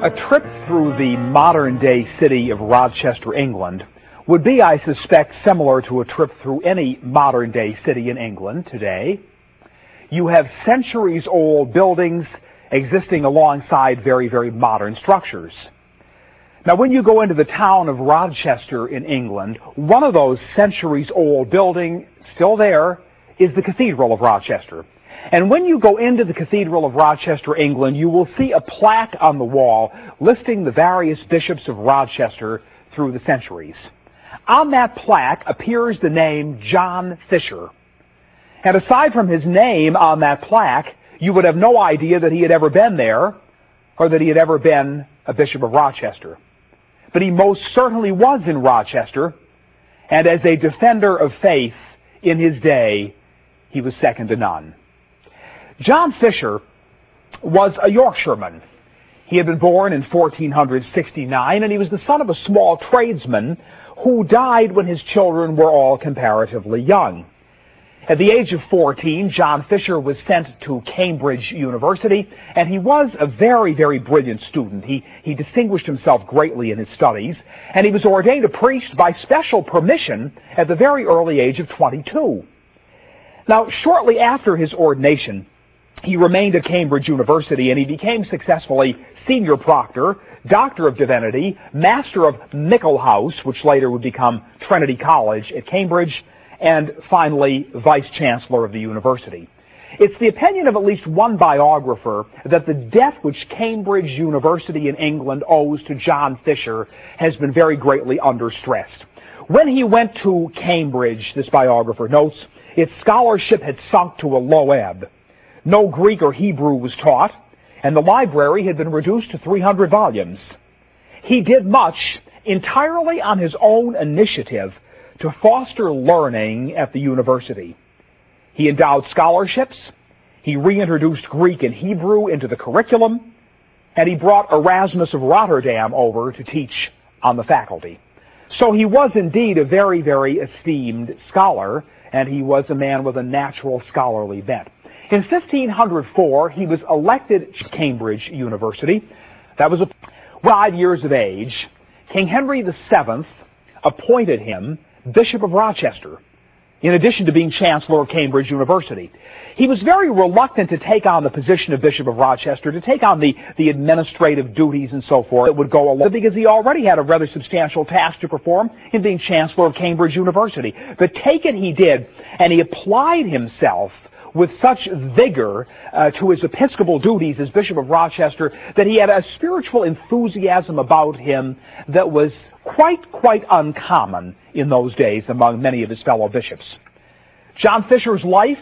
A trip through the modern-day city of Rochester, England, would be, I suspect, similar to a trip through any modern-day city in England today. You have centuries-old buildings existing alongside very, very modern structures. Now, when you go into the town of Rochester in England, one of those centuries-old buildings still there is the Cathedral of Rochester. And when you go into the Cathedral of Rochester, England, you will see a plaque on the wall listing the various bishops of Rochester through the centuries. On that plaque appears the name John Fisher. And aside from his name on that plaque, you would have no idea that he had ever been there or that he had ever been a bishop of Rochester. But he most certainly was in Rochester, and as a defender of faith in his day, he was second to none. John Fisher was a Yorkshireman. He had been born in 1469, and he was the son of a small tradesman who died when his children were all comparatively young. At the age of 14, John Fisher was sent to Cambridge University, and he was a very, very brilliant student. He distinguished himself greatly in his studies, and he was ordained a priest by special permission at the very early age of 22. Now, shortly after his ordination, he remained at Cambridge University, and he became successfully senior proctor, doctor of divinity, master of Micklehouse, which later would become Trinity College at Cambridge, and finally vice-chancellor of the university. It's the opinion of at least one biographer that the debt which Cambridge University in England owes to John Fisher has been very greatly understressed. When he went to Cambridge, this biographer notes, its scholarship had sunk to a low ebb. No Greek or Hebrew was taught, and the library had been reduced to 300 volumes. He did much entirely on his own initiative to foster learning at the university. He endowed scholarships, he reintroduced Greek and Hebrew into the curriculum, and he brought Erasmus of Rotterdam over to teach on the faculty. So he was indeed a very, very esteemed scholar, and he was a man with a natural scholarly bent. In 1504, he was elected to Cambridge University. That was 5 years of age. King Henry VII appointed him Bishop of Rochester, in addition to being Chancellor of Cambridge University. He was very reluctant to take on the position of Bishop of Rochester, to take on the administrative duties and so forth that would go along, because he already had a rather substantial task to perform in being Chancellor of Cambridge University. But take it he did, and he applied himself with such vigor to his episcopal duties as Bishop of Rochester that he had a spiritual enthusiasm about him that was quite uncommon in those days among many of his fellow bishops. John Fisher's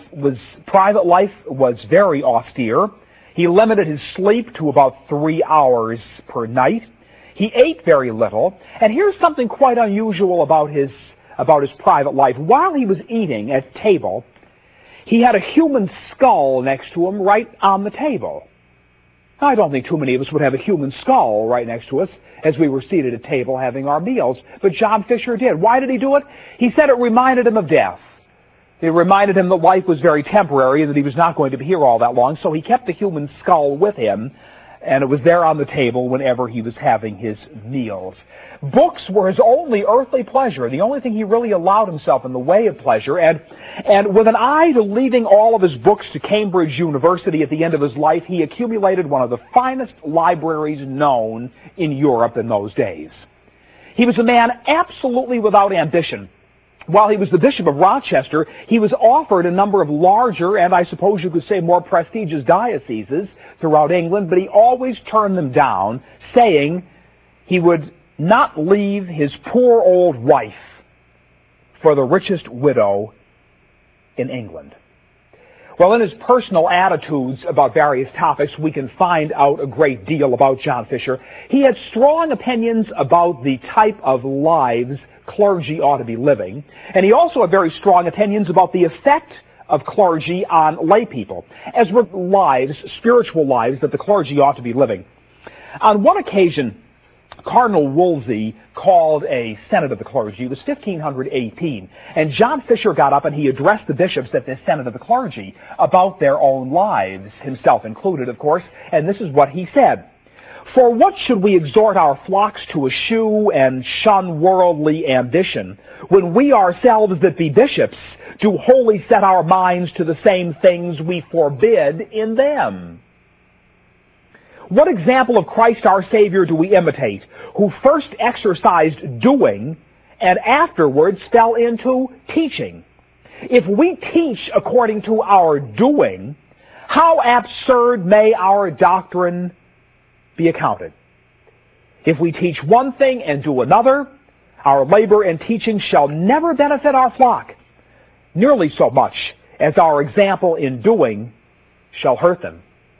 private life was very austere. He limited his sleep to about 3 hours per night. He ate very little, and here's something quite unusual about his private life. While he was eating at table, he had a human skull next to him right on the table. I don't think too many of us would have a human skull right next to us as we were seated at table having our meals, but John Fisher did. Why did he do it? He said it reminded him of death. It reminded him that life was very temporary and that he was not going to be here all that long, so he kept the human skull with him, and it was there on the table whenever he was having his meals. Books were his only earthly pleasure, the only thing he really allowed himself in the way of pleasure, and with an eye to leaving all of his books to Cambridge University at the end of his life, he accumulated one of the finest libraries known in Europe in those days. He was a man absolutely without ambition. While he was the Bishop of Rochester, he was offered a number of larger, and I suppose you could say more prestigious dioceses throughout England, but he always turned them down, saying he would not leave his poor old wife for the richest widow in England. Well, in his personal attitudes about various topics, we can find out a great deal about John Fisher. He had strong opinions about the type of lives clergy ought to be living, and he also had very strong opinions about the effect of clergy on lay people, as were spiritual lives that the clergy ought to be living. On one occasion, Cardinal Wolsey called a Senate of the Clergy. It was 1518. And John Fisher got up and he addressed the bishops at this Senate of the Clergy about their own lives, himself included, of course. And this is what he said. For what should we exhort our flocks to eschew and shun worldly ambition, when we ourselves that be bishops do wholly set our minds to the same things we forbid in them? What example of Christ our Savior do we imitate, who first exercised doing and afterwards fell into teaching? If we teach according to our doing, how absurd may our doctrine be accounted? If we teach one thing and do another, our labor and teaching shall never benefit our flock, nearly so much as our example in doing shall hurt them.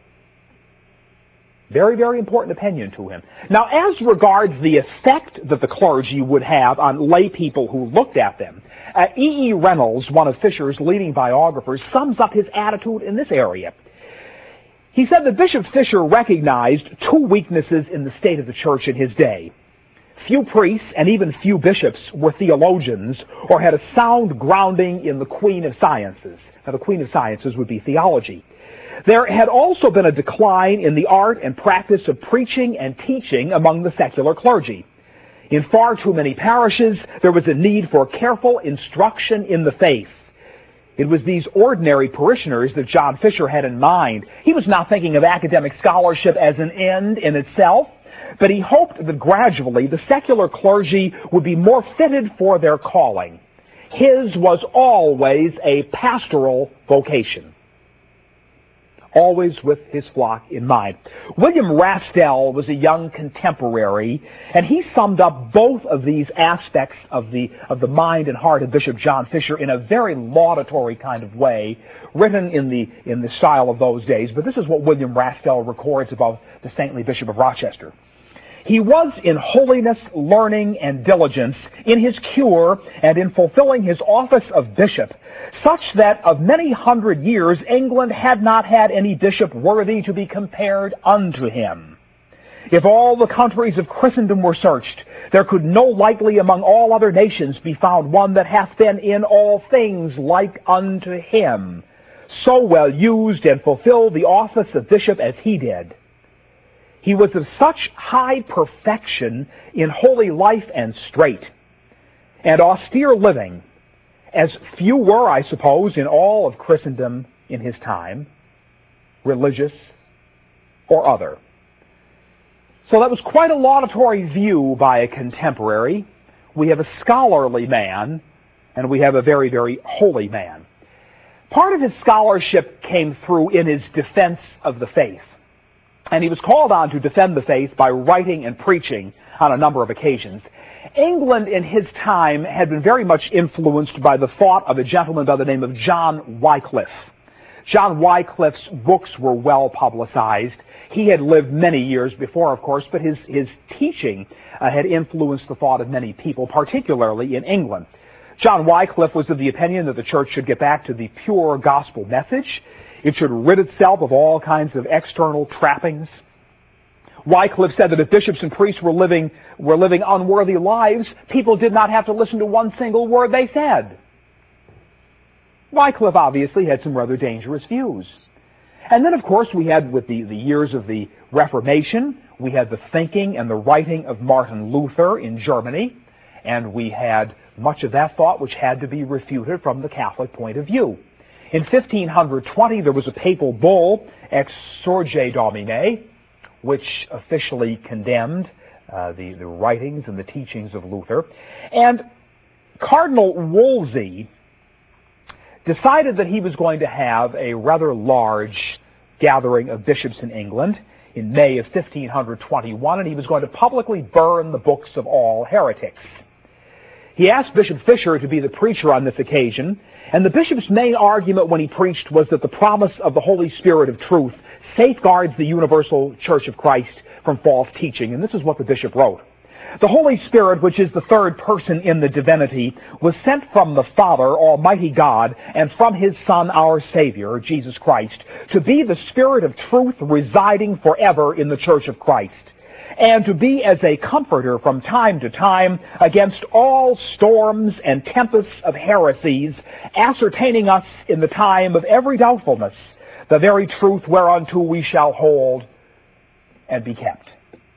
Very, very important opinion to him. Now, as regards the effect that the clergy would have on lay people who looked at them, E. E. Reynolds, one of Fisher's leading biographers, sums up his attitude in this area. He said that Bishop Fisher recognized two weaknesses in the state of the church in his day. Few priests and even few bishops were theologians or had a sound grounding in the Queen of Sciences. Now, the Queen of Sciences would be theology. There had also been a decline in the art and practice of preaching and teaching among the secular clergy. In far too many parishes, there was a need for careful instruction in the faith. It was these ordinary parishioners that John Fisher had in mind. He was not thinking of academic scholarship as an end in itself, but he hoped that gradually the secular clergy would be more fitted for their calling. His was always a pastoral vocation, always with his flock in mind. William Rastell was a young contemporary, and he summed up both of these aspects of the mind and heart of Bishop John Fisher in a very laudatory kind of way, written in the style of those days. But this is what William Rastell records about the saintly Bishop of Rochester. He was in holiness, learning, and diligence in his cure and in fulfilling his office of bishop, such that of many hundred years England had not had any bishop worthy to be compared unto him. If all the countries of Christendom were searched, there could no likely among all other nations be found one that hath been in all things like unto him, so well used and fulfilled the office of bishop as he did. He was of such high perfection in holy life and straight and austere living as few were, I suppose, in all of Christendom in his time, religious or other. So that was quite a laudatory view by a contemporary. We have a scholarly man, and we have a very, very holy man. Part of his scholarship came through in his defense of the faith. And he was called on to defend the faith by writing and preaching on a number of occasions. England in his time had been very much influenced by the thought of a gentleman by the name of John Wycliffe. John Wycliffe's books were well publicized. He had lived many years before, of course, but his teaching had influenced the thought of many people, particularly in England. John Wycliffe was of the opinion that the church should get back to the pure gospel message. It should rid itself of all kinds of external trappings. Wycliffe said that if bishops and priests were living unworthy lives, people did not have to listen to one single word they said. Wycliffe obviously had some rather dangerous views. And then, of course, we had, with the years of the Reformation, we had the thinking and the writing of Martin Luther in Germany, and we had much of that thought which had to be refuted from the Catholic point of view. In 1520, there was a papal bull, Ex Surge Domine, which officially condemned the writings and the teachings of Luther. And Cardinal Wolsey decided that he was going to have a rather large gathering of bishops in England in May of 1521, and he was going to publicly burn the books of all heretics. He asked Bishop Fisher to be the preacher on this occasion, and the bishop's main argument when he preached was that the promise of the Holy Spirit of truth safeguards the universal Church of Christ from false teaching, and this is what the bishop wrote. The Holy Spirit, which is the third person in the divinity, was sent from the Father, Almighty God, and from His Son, our Savior, Jesus Christ, to be the Spirit of truth residing forever in the Church of Christ, and to be as a comforter from time to time against all storms and tempests of heresies, ascertaining us in the time of every doubtfulness, the very truth whereunto we shall hold and be kept.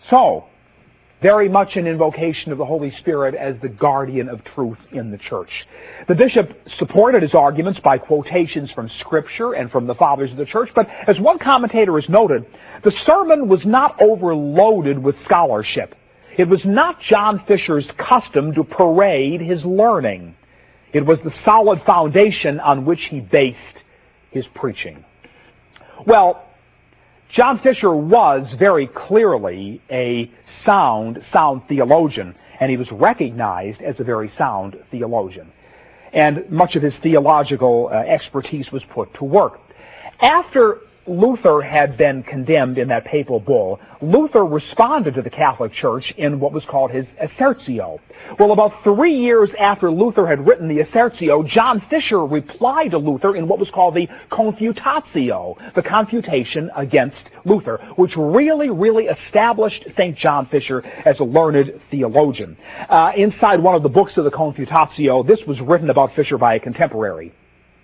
So, very much an invocation of the Holy Spirit as the guardian of truth in the church. The bishop supported his arguments by quotations from Scripture and from the fathers of the church, but as one commentator has noted, the sermon was not overloaded with scholarship. It was not John Fisher's custom to parade his learning. It was the solid foundation on which he based his preaching. Well, John Fisher was very clearly a sound theologian, and he was recognized as a very sound theologian. And much of his theological expertise was put to work. After Luther had been condemned in that papal bull, Luther responded to the Catholic Church in what was called his Assertio. Well, about 3 years after Luther had written the Assertio, John Fisher replied to Luther in what was called the Confutatio, the confutation against Luther, which really established St. John Fisher as a learned theologian. Inside one of the books of the Confutatio, this was written about Fisher by a contemporary.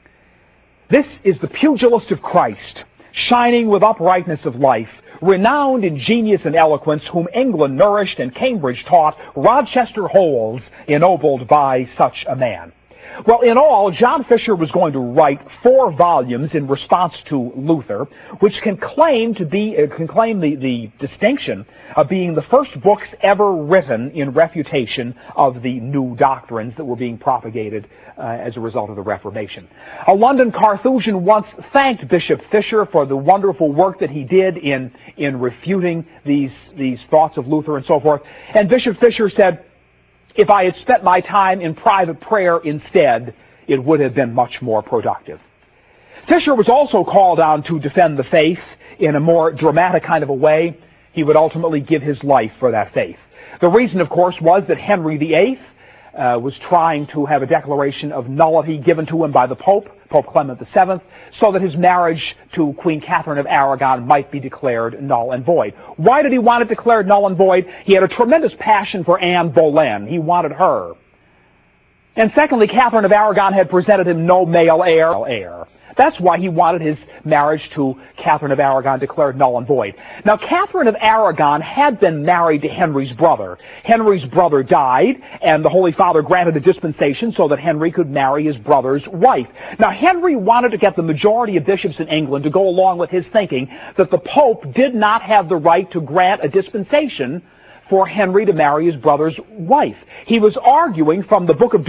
This is the pugilist of Christ, shining with uprightness of life, renowned in genius and eloquence, whom England nourished and Cambridge taught, Rochester holds, ennobled by such a man. Well, in all, John Fisher was going to write 4 volumes in response to Luther, which can claim the distinction of being the first books ever written in refutation of the new doctrines that were being propagated as a result of the Reformation. A London Carthusian once thanked Bishop Fisher for the wonderful work that he did in refuting these thoughts of Luther and so forth. And Bishop Fisher said, "If I had spent my time in private prayer instead, it would have been much more productive." Fisher was also called on to defend the faith in a more dramatic kind of a way. He would ultimately give his life for that faith. The reason, of course, was that Henry VIII was trying to have a declaration of nullity given to him by the Pope Clement VII, so that his marriage to Queen Catherine of Aragon might be declared null and void. Why did he want it declared null and void? He had a tremendous passion for Anne Boleyn. He wanted her. And secondly, Catherine of Aragon had presented him no male heir. That's why he wanted his marriage to Catherine of Aragon declared null and void. Now, Catherine of Aragon had been married to Henry's brother. Henry's brother died, and the Holy Father granted a dispensation so that Henry could marry his brother's wife. Now, Henry wanted to get the majority of bishops in England to go along with his thinking that the Pope did not have the right to grant a dispensation for Henry to marry his brother's wife. He was arguing from the book of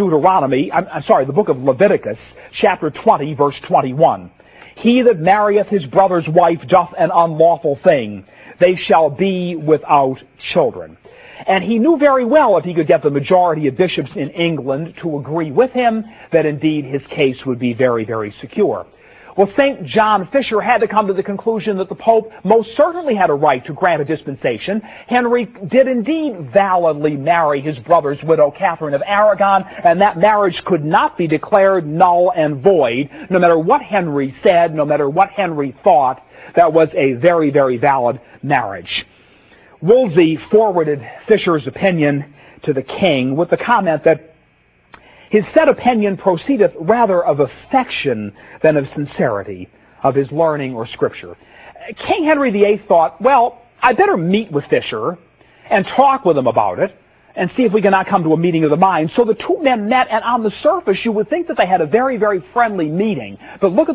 the book of Leviticus, chapter 20, verse 21. "He that marrieth his brother's wife doth an unlawful thing. They shall be without children." And he knew very well if he could get the majority of bishops in England to agree with him, that indeed his case would be very, very secure. Well, St. John Fisher had to come to the conclusion that the Pope most certainly had a right to grant a dispensation. Henry did indeed validly marry his brother's widow, Catherine of Aragon, and that marriage could not be declared null and void. No matter what Henry said, no matter what Henry thought, that was a very, very valid marriage. Wolsey forwarded Fisher's opinion to the king with the comment that his said opinion proceedeth rather of affection than of sincerity of his learning or Scripture. King Henry VIII thought, well, I better meet with Fisher and talk with him about it and see if we cannot come to a meeting of the minds. So the two men met, and on the surface you would think that they had a very, very friendly meeting. But listen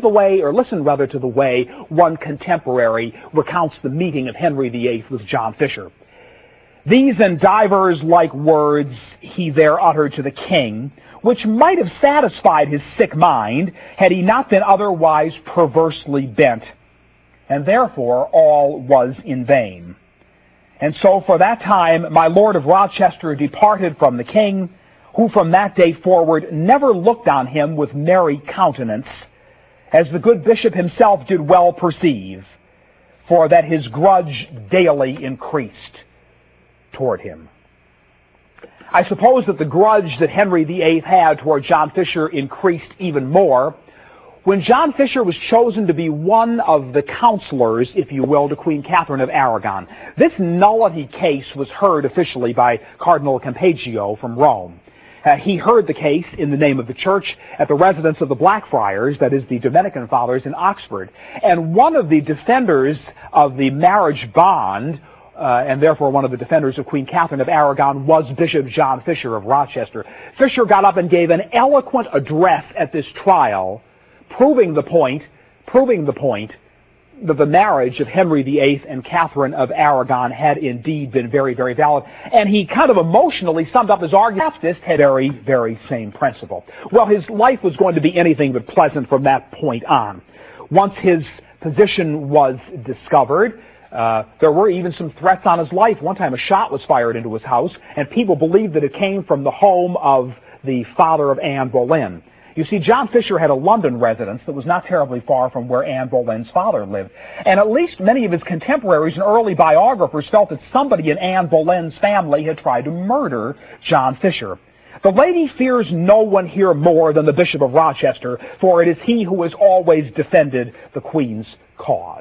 to the way one contemporary recounts the meeting of Henry VIII with John Fisher. "These and divers like words he there uttered to the king, which might have satisfied his sick mind, had he not been otherwise perversely bent. And therefore all was in vain. And so for that time my Lord of Rochester departed from the king, who from that day forward never looked on him with merry countenance, as the good bishop himself did well perceive, for that his grudge daily increased toward him." I suppose that the grudge that Henry VIII had toward John Fisher increased even more when John Fisher was chosen to be one of the counselors, if you will, to Queen Catherine of Aragon. This nullity case was heard officially by Cardinal Campeggio from Rome. He heard the case in the name of the church at the residence of the Blackfriars, that is the Dominican Fathers in Oxford. And one of the defenders of the marriage bond and therefore one of the defenders of Queen Catherine of Aragon, was Bishop John Fisher of Rochester. Fisher got up and gave an eloquent address at this trial, proving the point that the marriage of Henry VIII and Catherine of Aragon had indeed been very, very valid. And he kind of emotionally summed up his argument. Baptist had very, very same principle. Well, his life was going to be anything but pleasant from that point on. Once his position was discovered, there were even some threats on his life. One time a shot was fired into his house, and people believed that it came from the home of the father of Anne Boleyn. You see, John Fisher had a London residence that was not terribly far from where Anne Boleyn's father lived. And at least many of his contemporaries and early biographers felt that somebody in Anne Boleyn's family had tried to murder John Fisher. The lady fears no one here more than the Bishop of Rochester, for it is he who has always defended the Queen's cause.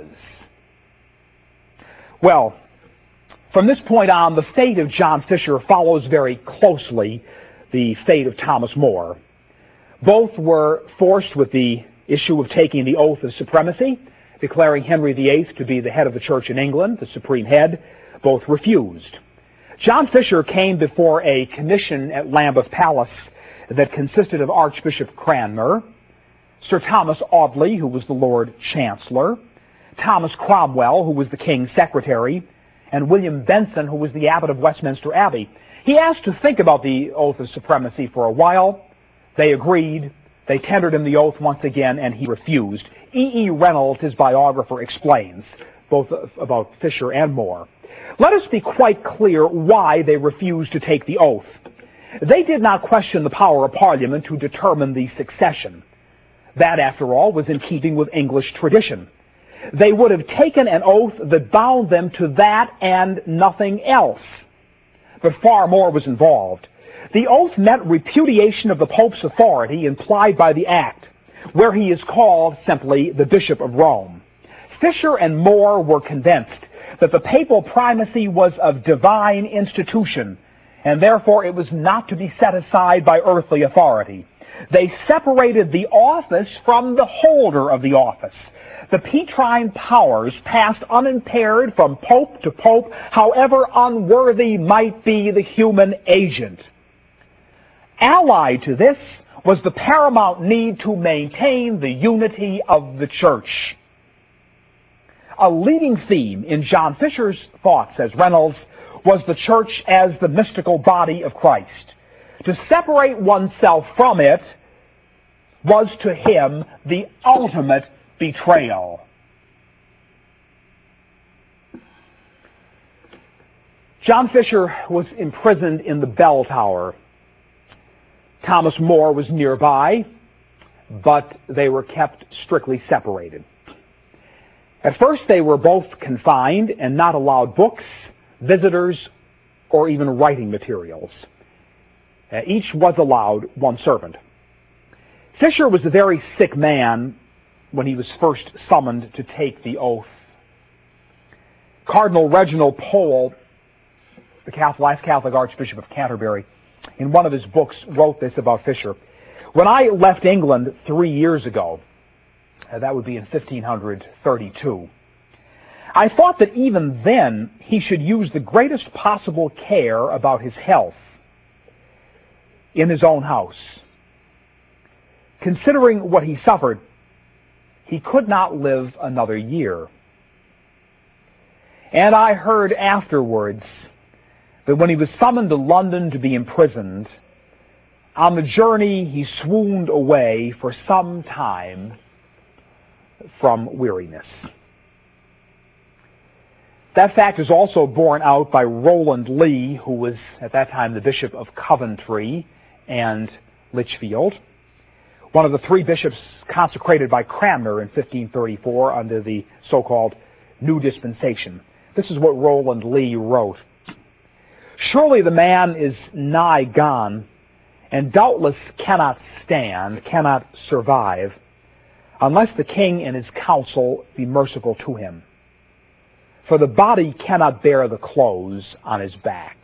Well, from this point on, the fate of John Fisher follows very closely the fate of Thomas More. Both were forced with the issue of taking the oath of supremacy, declaring Henry VIII to be the head of the Church in England, the supreme head. Both refused. John Fisher came before a commission at Lambeth Palace that consisted of Archbishop Cranmer, Sir Thomas Audley, who was the Lord Chancellor, Thomas Cromwell, who was the King's Secretary, and William Benson, who was the Abbot of Westminster Abbey. He asked to think about the oath of supremacy for a while. They agreed. They tendered him the oath once again, and he refused. E. Reynolds, his biographer, explains, both about Fisher and More. Let us be quite clear why they refused to take the oath. They did not question the power of Parliament to determine the succession. That, after all, was in keeping with English tradition. They would have taken an oath that bound them to that and nothing else. But far more was involved. The oath meant repudiation of the Pope's authority implied by the act, where he is called simply the Bishop of Rome. Fisher and More were convinced that the papal primacy was of divine institution, and therefore it was not to be set aside by earthly authority. They separated the office from the holder of the office. The Petrine powers passed unimpaired from pope to pope, however unworthy might be the human agent. Allied to this was the paramount need to maintain the unity of the church. A leading theme in John Fisher's thought, says Reynolds, was the church as the mystical body of Christ. To separate oneself from it was to him the ultimate betrayal. John Fisher was imprisoned in the bell tower. Thomas More was nearby, but they were kept strictly separated. At first, they were both confined and not allowed books, visitors, or even writing materials. Each was allowed one servant. Fisher was a very sick man when he was first summoned to take the oath. Cardinal Reginald Pole, the last Catholic Archbishop of Canterbury, in one of his books wrote this about Fisher. When I left England 3 years ago, that would be in 1532, I thought that even then he should use the greatest possible care about his health in his own house. Considering what he suffered, he could not live another year. And I heard afterwards that when he was summoned to London to be imprisoned, on the journey he swooned away for some time from weariness. That fact is also borne out by Rowland Lee, who was at that time the Bishop of Coventry and Lichfield, one of the three bishops consecrated by Cranmer in 1534 under the so-called New Dispensation. This is what Rowland Lee wrote. Surely the man is nigh gone, and doubtless cannot stand, cannot survive, unless the king and his council be merciful to him. For the body cannot bear the clothes on his back.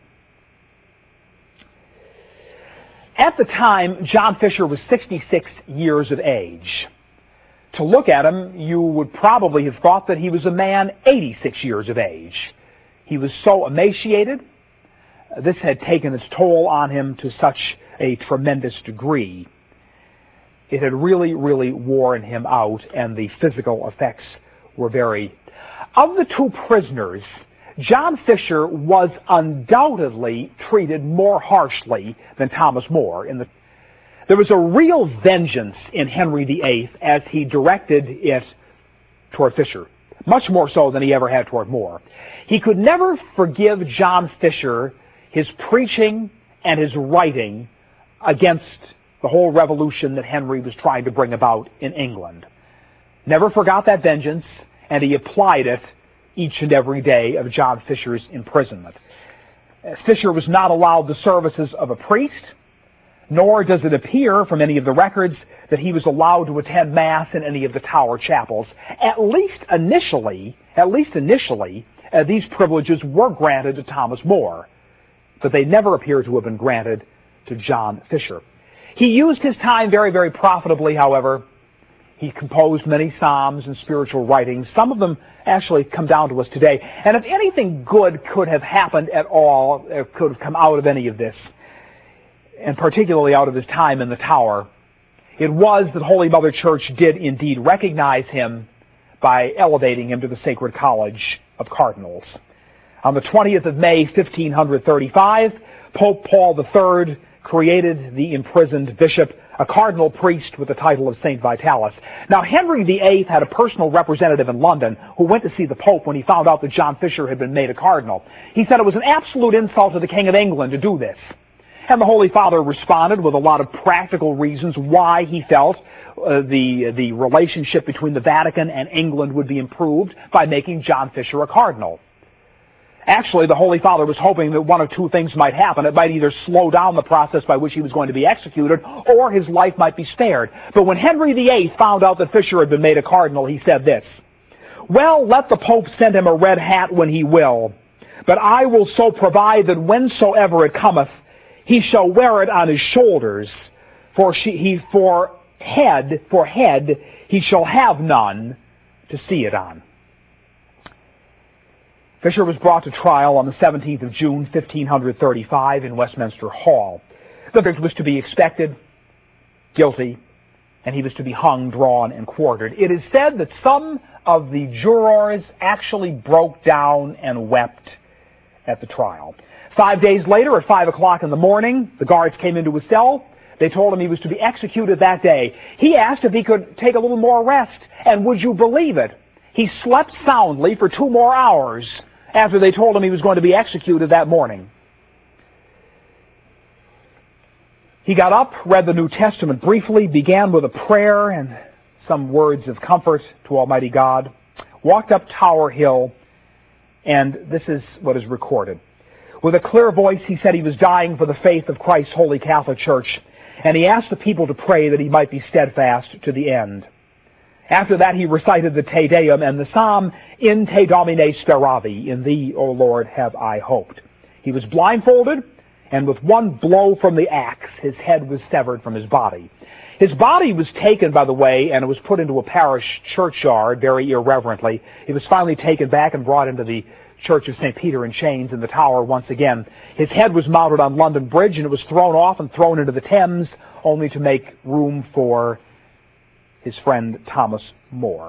At the time, John Fisher was 66 years of age. To look at him, you would probably have thought that he was a man 86 years of age. He was so emaciated. This had taken its toll on him to such a tremendous degree. It had really, really worn him out, and the physical effects were very... Of the two prisoners, John Fisher was undoubtedly treated more harshly than Thomas More. There was a real vengeance in Henry VIII as he directed it toward Fisher, much more so than he ever had toward More. He could never forgive John Fisher his preaching and his writing against the whole revolution that Henry was trying to bring about in England. Never forgot that vengeance, and he applied it each and every day of John Fisher's imprisonment. Fisher was not allowed the services of a priest, nor does it appear from any of the records that he was allowed to attend Mass in any of the Tower chapels. At least initially, these privileges were granted to Thomas More, but they never appear to have been granted to John Fisher. He used his time very, very profitably, however. He composed many psalms and spiritual writings. Some of them actually come down to us today. And if anything good could have happened at all, could have come out of any of this, and particularly out of his time in the Tower, it was that Holy Mother Church did indeed recognize him by elevating him to the Sacred College of Cardinals. On the 20th of May, 1535, Pope Paul III created the imprisoned bishop a cardinal priest with the title of St. Vitalis. Now, Henry VIII had a personal representative in London who went to see the Pope when he found out that John Fisher had been made a cardinal. He said it was an absolute insult to the King of England to do this. And the Holy Father responded with a lot of practical reasons why he felt the relationship between the Vatican and England would be improved by making John Fisher a cardinal. Actually, the Holy Father was hoping that one of two things might happen. It might either slow down the process by which he was going to be executed, or his life might be spared. But when Henry VIII found out that Fisher had been made a cardinal, he said this: "Well, let the Pope send him a red hat when he will, but I will so provide that whensoever it cometh, he shall wear it on his shoulders, for head he shall have none to see it on." Fisher was brought to trial on the 17th of June, 1535, in Westminster Hall. The verdict was to be expected, guilty, and he was to be hung, drawn, and quartered. It is said that some of the jurors actually broke down and wept at the trial. 5 days later, at 5 o'clock in the morning, the guards came into his cell. They told him he was to be executed that day. He asked if he could take a little more rest, and would you believe it? He slept soundly for 2 more hours after they told him he was going to be executed that morning. He got up, read the New Testament briefly, began with a prayer and some words of comfort to Almighty God, walked up Tower Hill, and this is what is recorded. With a clear voice, he said he was dying for the faith of Christ's Holy Catholic Church, and he asked the people to pray that he might be steadfast to the end. After that, he recited the Te Deum and the psalm, "In Te Domine Speravi," "In Thee, O Lord, have I hoped." He was blindfolded, and with one blow from the axe, his head was severed from his body. His body was taken, by the way, and it was put into a parish churchyard very irreverently. It was finally taken back and brought into the Church of St. Peter in Chains in the Tower once again. His head was mounted on London Bridge, and it was thrown off and thrown into the Thames, only to make room for his friend Thomas More.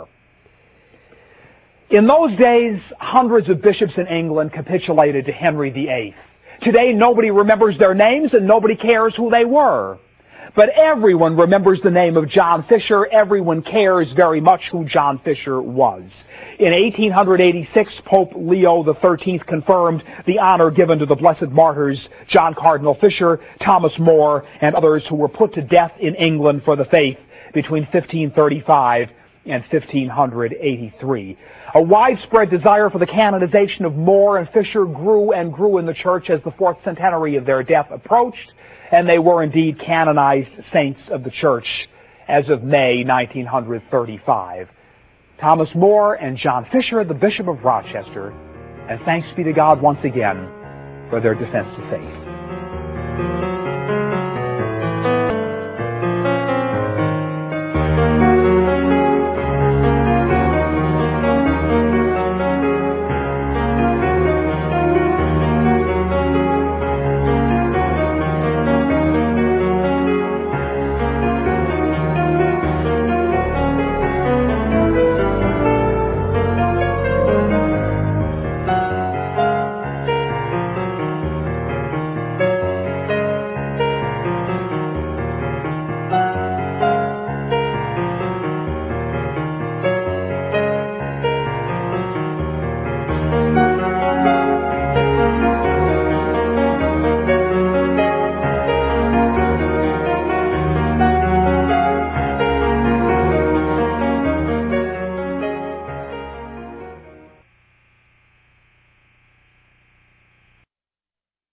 In those days, hundreds of bishops in England capitulated to Henry VIII. Today, nobody remembers their names and nobody cares who they were. But everyone remembers the name of John Fisher. Everyone cares very much who John Fisher was. In 1886, Pope Leo XIII confirmed the honor given to the blessed martyrs John Cardinal Fisher, Thomas More, and others who were put to death in England for the faith between 1535 and 1583. A widespread desire for the canonization of More and Fisher grew and grew in the Church as the 4th centenary of their death approached, and they were indeed canonized saints of the Church as of May 1935. Thomas More and John Fisher, the Bishop of Rochester, and thanks be to God once again for their defense of faith.